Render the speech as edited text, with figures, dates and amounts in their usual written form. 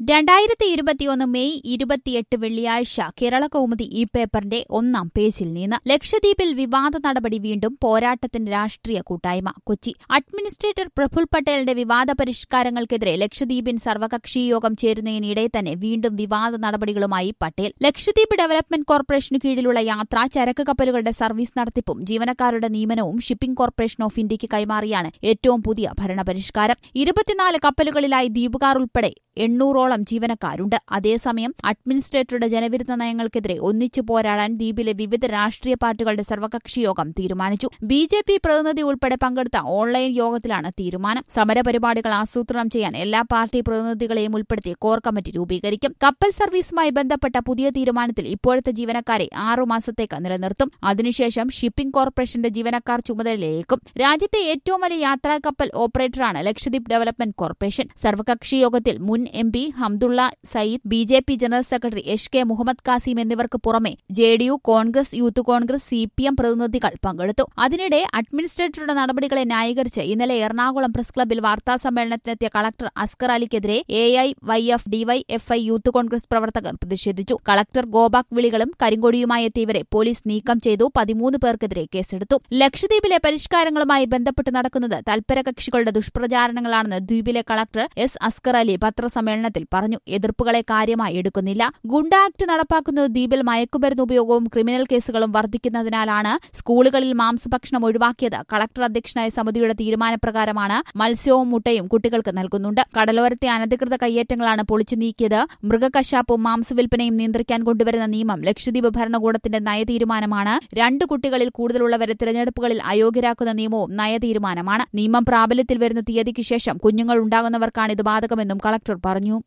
2021 May 28 വെള്ളിയാഴ്ച കേരളകൗമുദി ഈ പേപ്പറിന്റെ ഒന്നാം പേജിൽ നിന്ന് ലക്ഷദ്വീപിൽ വിവാദ നടപടി വീണ്ടും പോരാട്ടത്തിന് രാഷ്ട്രീയ കൂട്ടായ്മ കൊച്ചി. അഡ്മിനിസ്ട്രേറ്റർ പ്രഫുൽ പട്ടേലിന്റെ വിവാദ പരിഷ്കാരങ്ങൾക്കെതിരെ ലക്ഷദ്വീപിൻ സർവകക്ഷി യോഗം ചേരുന്നതിനിടെ തന്നെ വീണ്ടും വിവാദ നടപടികളുമായി പട്ടേൽ. ലക്ഷദ്വീപ് ഡെവലപ്മെന്റ് കോർപ്പറേഷനു കീഴിലുള്ള യാത്ര, ചരക്ക് കപ്പലുകളുടെ സർവീസ് നടത്തിപ്പും ജീവനക്കാരുടെ നിയമനവും ഷിപ്പിംഗ് കോർപ്പറേഷൻ ഓഫ് ഇന്ത്യയ്ക്ക് കൈമാറിയാണ് ഏറ്റവും പുതിയ ഭരണപരിഷ്കാരം. 24 കപ്പലുകളിലായി ദ്വീപുകാർ ഉൾപ്പെടെ 800ഓളം ജീവനക്കാരുണ്ട്. അതേസമയം അഡ്മിനിസ്ട്രേറ്ററുടെ ജനവിരുദ്ധ നയങ്ങൾക്കെതിരെ ഒന്നിച്ചു പോരാടാൻ ദ്വീപിലെ വിവിധ രാഷ്ട്രീയ പാർട്ടികളുടെ സർവകക്ഷി യോഗം തീരുമാനിച്ചു. BJP പ്രതിനിധി ഉൾപ്പെടെ പങ്കെടുത്ത ഓൺലൈൻ യോഗത്തിലാണ് തീരുമാനം. സമരപരിപാടികൾ ആസൂത്രണം ചെയ്യാൻ എല്ലാ പാർട്ടി പ്രതിനിധികളെയും ഉൾപ്പെടുത്തി കോർ കമ്മിറ്റി രൂപീകരിക്കും. കപ്പൽ സർവീസുമായി ബന്ധപ്പെട്ട പുതിയ തീരുമാനത്തിൽ ഇപ്പോഴത്തെ ജീവനക്കാരെ 6 മാസത്തേക്ക് നിലനിർത്തും. അതിനുശേഷം ഷിപ്പിംഗ് കോർപ്പറേഷന്റെ ജീവനക്കാർ ചുമതലയേൽക്കും. രാജ്യത്തെ ഏറ്റവും വലിയ യാത്രാ കപ്പൽ ഓപ്പറേറ്ററാണ് ലക്ഷദ്വീപ് ഡെവലപ്മെന്റ് കോർപ്പറേഷൻ. സർവകക്ഷി യോഗത്തിൽ മുൻ MP Hamdullah Sayeed, BJP general secretary HK Muhammad Kasim എന്നിവർക്ക് പുറമെ JDU, Congress, youth Congress, CPM പ്രതിനിധികൾ പങ്കെടുത്തു. അതിനിടെ അഡ്മിനിസ്ട്രേറ്ററുടെ നടപടികളെ ന്യായീകരിച്ച് ഇന്നലെ എറണാകുളം പ്രസ് ക്ലബ്ബിൽ വാർത്താസമ്മേളനത്തിനെത്തിയ കളക്ടർ അസ്കർ അലിക്കെതിരെ AIYF, DYFI യൂത്ത് കോൺഗ്രസ് പ്രവർത്തകർ പ്രതിഷേധിച്ചു. കളക്ടർ ഗോബാക്ക് വിളികളും കരിങ്കൊടിയുമായി എത്തിയവരെ പോലീസ് നീക്കം ചെയ്തു. 13 പേർക്കെതിരെ കേസെടുത്തു. ലക്ഷദ്വീപിലെ പരിഷ്കാരങ്ങളുമായി ബന്ധപ്പെട്ട് നടക്കുന്നത് തൽപരകക്ഷികളുടെ ദുഷ്പ്രചാരണങ്ങളാണെന്ന് ദ്വീപിലെ കളക്ടർ S. അസ്കർ അലി പത്രസമ്മേളനത്തിൽ പറഞ്ഞു. എതിർപ്പുകളെ കാര്യമായി എടുക്കുന്നില്ല. ഗുണ്ട ആക്ട് നടപ്പാക്കുന്നത് ദ്വീപിൽ മയക്കുമരുന്ന് ഉപയോഗവും ക്രിമിനൽ കേസുകളും വർദ്ധിക്കുന്നതിനാലാണ്. സ്കൂളുകളിൽ മാംസഭക്ഷണം ഒഴിവാക്കിയത്. കളക്ടർ അധ്യക്ഷനായ സമിതിയുടെ തീരുമാനപ്രകാരമാണ്. മത്സ്യവും മുട്ടയും കുട്ടികൾക്ക് നൽകുന്നുണ്ട്. കടലോരത്തെ അനധികൃത കയ്യേറ്റങ്ങളാണ് പൊളിച്ചു നീക്കിയത്. മൃഗകശാപ്പും മാംസവിൽപ്പനയും നിയന്ത്രിക്കാൻ കൊണ്ടുവരുന്ന നിയമം ലക്ഷദ്വീപ് ഭരണകൂടത്തിന്റെ നയതീരുമാനമാണ്. 2 കുട്ടികളിൽ കൂടുതലുള്ളവരെ തിരഞ്ഞെടുപ്പുകളിൽ അയോഗ്യരാക്കുന്ന നിയമവും നയതീരുമാനമാണ്. നിയമം പ്രാബല്യത്തിൽ വരുന്ന തീയതിക്ക് ശേഷം കുഞ്ഞുങ്ങൾ ഉണ്ടാകുന്നവർക്കാണ് ഇത് ബാധകമെന്നും കളക്ടർ പറഞ്ഞു.